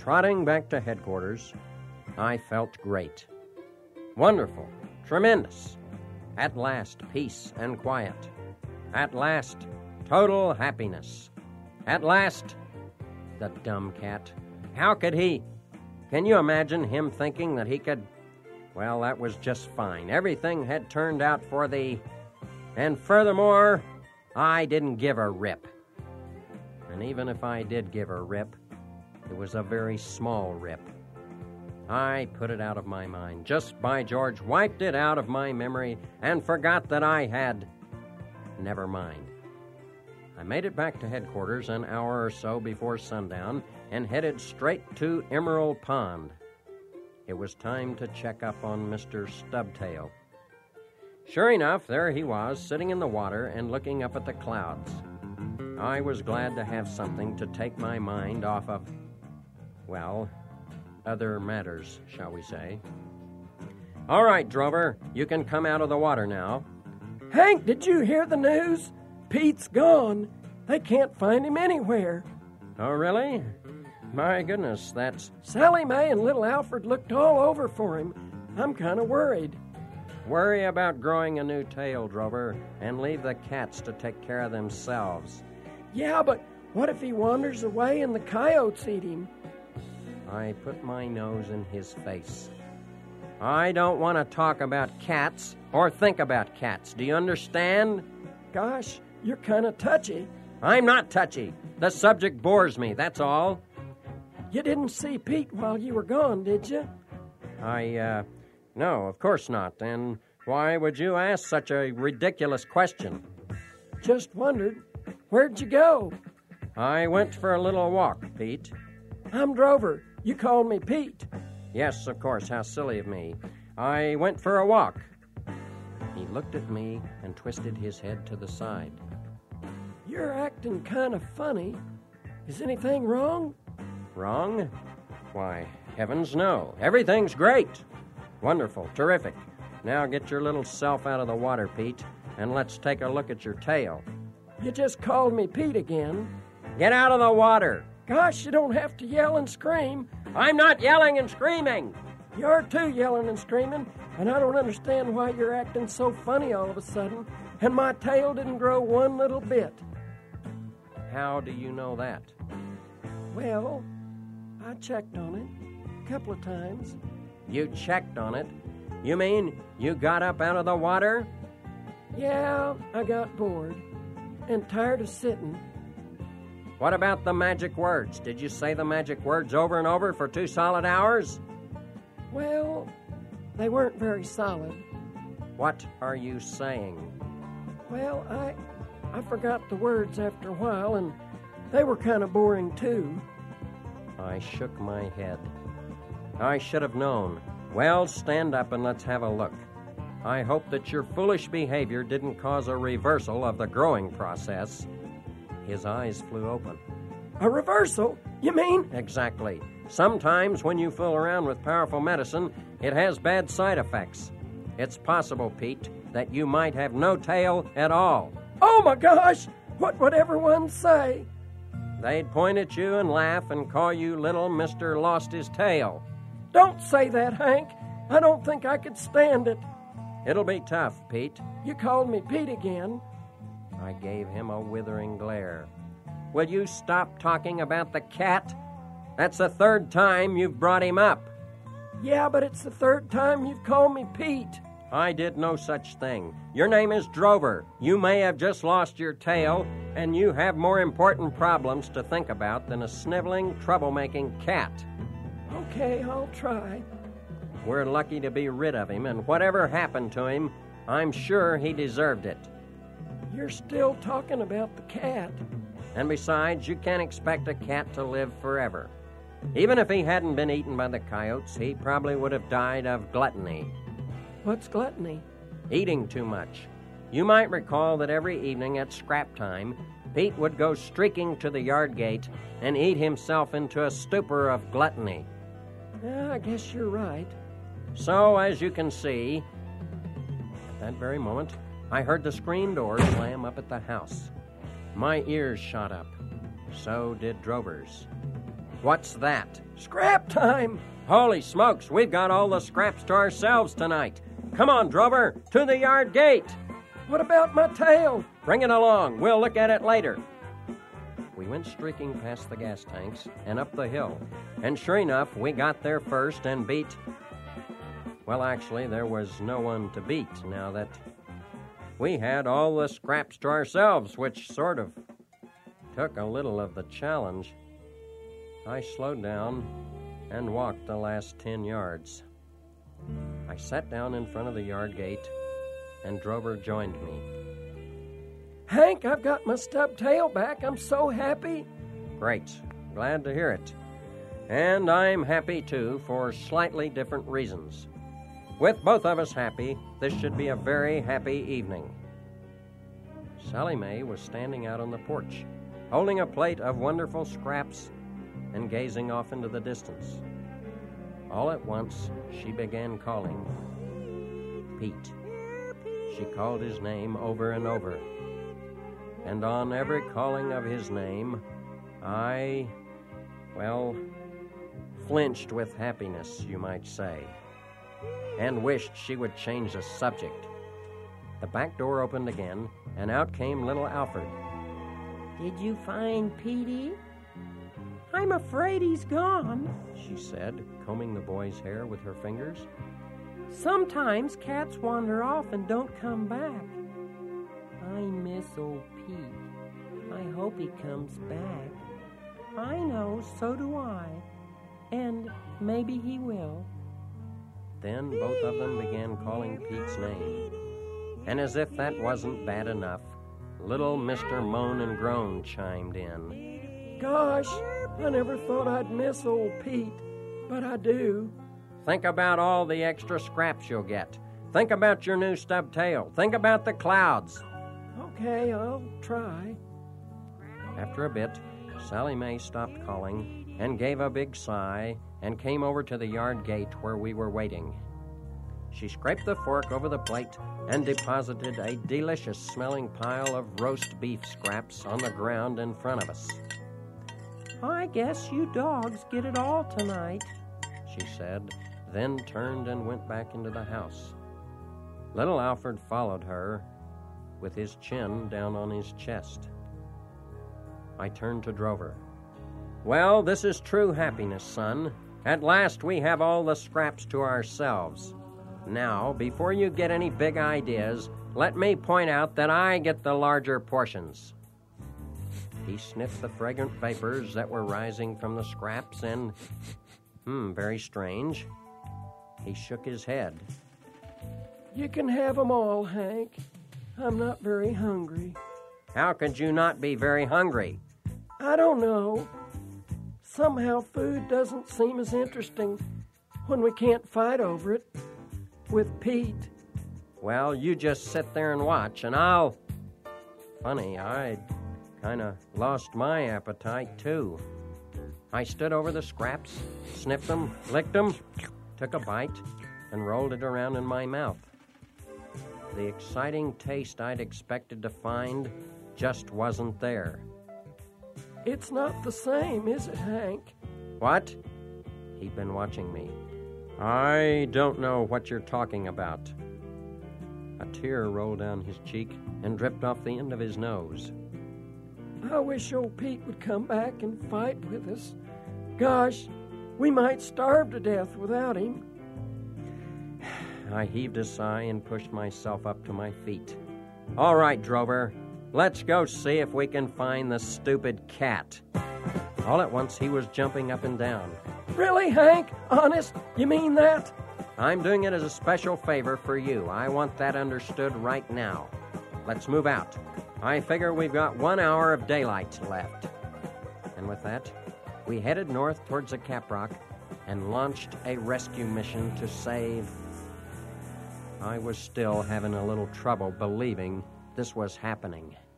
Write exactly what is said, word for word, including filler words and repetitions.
Trotting back to headquarters, I felt great. Wonderful. Tremendous. At last, peace and quiet. At last, total happiness. At last, the dumb cat. How could he? Can you imagine him thinking that he could? Well, that was just fine. Everything had turned out for the... And furthermore, I didn't give a rip. And even if I did give a rip, it was a very small rip. I put it out of my mind. Just by George, wiped it out of my memory and forgot that I had... Never mind. I made it back to headquarters an hour or so before sundown and headed straight to Emerald Pond. It was time to check up on Mister Stubtail. Sure enough, there he was, sitting in the water and looking up at the clouds. I was glad to have something to take my mind off of, well, other matters, shall we say. All right, Drover, you can come out of the water now. Hank, did you hear the news? Pete's gone. They can't find him anywhere. Oh, really? My goodness, that's... Sally Mae and little Alfred looked all over for him. I'm kind of worried. Worry about growing a new tail, Drover, and leave the cats to take care of themselves. Yeah, but what if he wanders away and the coyotes eat him? I put my nose in his face. I don't want to talk about cats or think about cats. Do you understand? Gosh, you're kind of touchy. I'm not touchy. The subject bores me, that's all. You didn't see Pete while you were gone, did you? I, uh, no, of course not. And why would you ask such a ridiculous question? Just wondered. Where'd you go? I went for a little walk, Pete. I'm Drover. You called me Pete. Yes, of course. How silly of me. I went for a walk. He looked at me and twisted his head to the side. You're acting kind of funny. Is anything wrong? Wrong? Why, heavens no. Everything's great. Wonderful. Terrific. Now get your little self out of the water, Pete, and let's take a look at your tail. You just called me Pete again. Get out of the water. Gosh, you don't have to yell and scream. I'm not yelling and screaming. You're too yelling and screaming, and I don't understand why you're acting so funny all of a sudden, and my tail didn't grow one little bit. How do you know that? Well, I checked on it a couple of times. You checked on it? You mean you got up out of the water? Yeah, I got bored and tired of sitting. What about the magic words? Did you say the magic words over and over for two solid hours? Well, they weren't very solid. What are you saying? Well, I I forgot the words after a while, and they were kind of boring, too. I shook my head. I should have known. Well, stand up and let's have a look. I hope that your foolish behavior didn't cause a reversal of the growing process. His eyes flew open. A reversal? You mean? Exactly. Sometimes when you fool around with powerful medicine, it has bad side effects. It's possible, Pete, that you might have no tail at all. Oh, my gosh! What would everyone say? They'd point at you and laugh and call you little Mister Lost His Tail. Don't say that, Hank. I don't think I could stand it. It'll be tough, Pete. You called me Pete again. I gave him a withering glare. Will you stop talking about the cat? That's the third time you've brought him up. Yeah, but it's the third time you've called me Pete. I did no such thing. Your name is Drover. You may have just lost your tail, and you have more important problems to think about than a sniveling, troublemaking cat. Okay, I'll try. We're lucky to be rid of him, and whatever happened to him, I'm sure he deserved it. You're still talking about the cat. And besides, you can't expect a cat to live forever. Even if he hadn't been eaten by the coyotes, he probably would have died of gluttony. What's gluttony? Eating too much. You might recall that every evening at scrap time, Pete would go streaking to the yard gate and eat himself into a stupor of gluttony. Yeah, I guess you're right. So, as you can see, at that very moment, I heard the screen door slam up at the house. My ears shot up. So did Drover's. What's that? Scrap time! Holy smokes, we've got all the scraps to ourselves tonight. Come on, Drover, to the yard gate. What about my tail? Bring it along. We'll look at it later. We went streaking past the gas tanks and up the hill. And sure enough, we got there first and beat... Well, actually, there was no one to beat now that we had all the scraps to ourselves, which sort of took a little of the challenge. I slowed down and walked the last ten yards. I sat down in front of the yard gate, and Drover joined me. Hank, I've got my stub tail back. I'm so happy. Great. Glad to hear it. And I'm happy, too, for slightly different reasons. With both of us happy, this should be a very happy evening. Sally Mae was standing out on the porch, holding a plate of wonderful scraps and gazing off into the distance. All at once, she began calling Pete. She called his name over and over. And on every calling of his name, I, well, flinched with happiness, you might say, and wished she would change the subject. The back door opened again, and out came little Alfred. Did you find Petey? I'm afraid he's gone, she said, combing the boy's hair with her fingers. Sometimes cats wander off and don't come back. I miss old Pete. I hope he comes back. I know, so do I. And maybe he will. Then both of them began calling Pete's name. And as if that wasn't bad enough, little Mister Moan and Groan chimed in. Gosh, I never thought I'd miss old Pete, but I do. Think about all the extra scraps you'll get. Think about your new stub tail. Think about the clouds. Okay, I'll try. After a bit, Sally Mae stopped calling and gave a big sigh and came over to the yard gate where we were waiting. She scraped the fork over the plate and deposited a delicious-smelling pile of roast beef scraps on the ground in front of us. I guess you dogs get it all tonight, she said, then turned and went back into the house. Little Alfred followed her with his chin down on his chest. I turned to Drover. Well, this is true happiness, son. At last we have all the scraps to ourselves. Now, before you get any big ideas, let me point out that I get the larger portions. He sniffed the fragrant vapors that were rising from the scraps and, hmm, very strange, he shook his head. You can have 'em all, Hank. I'm not very hungry. How could you not be very hungry? I don't know. Somehow food doesn't seem as interesting when we can't fight over it with Pete. Well, you just sit there and watch, and I'll... Funny, I kind of lost my appetite, too. I stood over the scraps, sniffed them, licked them, took a bite, and rolled it around in my mouth. The exciting taste I'd expected to find just wasn't there. It's not the same, is it, Hank? What? He'd been watching me. I don't know what you're talking about. A tear rolled down his cheek and dripped off the end of his nose. I wish old Pete would come back and fight with us. Gosh, we might starve to death without him. I heaved a sigh and pushed myself up to my feet. All right, Drover, let's go see if we can find the stupid cat. All at once, he was jumping up and down. Really, Hank? Honest? You mean that? I'm doing it as a special favor for you. I want that understood right now. Let's move out. I figure we've got one hour of daylight left. And with that, we headed north towards the Caprock and launched a rescue mission to save... I was still having a little trouble believing this was happening.